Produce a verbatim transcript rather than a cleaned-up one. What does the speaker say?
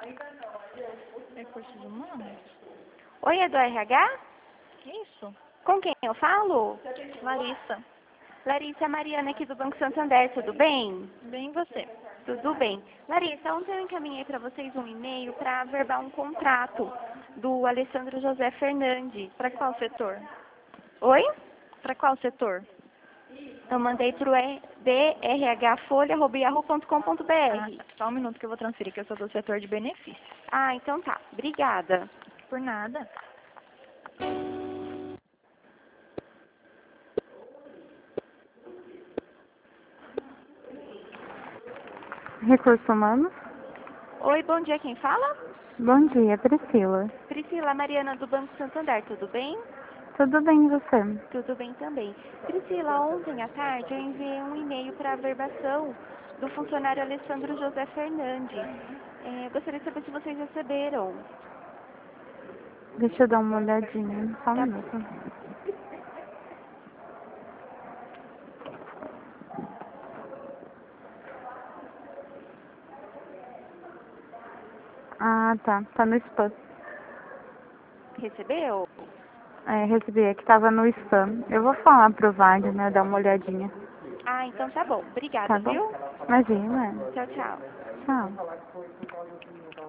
Recursos humanos? Oi, é do R H? Isso. Com quem eu falo? Larissa. Larissa, Mariana aqui do Banco Santander, tudo bem? Bem você. Tudo bem. Larissa, ontem eu encaminhei para vocês um e-mail para averbar um contrato do Alessandro José Fernandes. Para qual setor? Oi? Para qual setor? Eu mandei para o d r h folha arroba yahoo ponto com ponto b Ah, r. tá. Só um minuto que eu vou transferir, que eu sou do setor de benefícios. Ah, então tá. Obrigada. Por nada. Recursos Humanos? Oi, bom dia, quem fala? Bom dia, Priscila. Priscila, Mariana do Banco Santander, tudo bem? Tudo bem e você? Tudo bem também. Priscila, ontem à tarde eu enviei um e-mail para averbação do funcionário Alessandro José Fernandes. É, gostaria de saber se vocês receberam. Deixa eu dar uma olhadinha, só um Tá. minuto. Ah, tá. Tá no spam. Recebeu? É, recebi, é que tava no spam. Eu vou falar pro Wagner, dar uma olhadinha. Ah, então tá bom. Obrigada, Tá bom? viu? Imagina. Tchau, tchau. Tchau.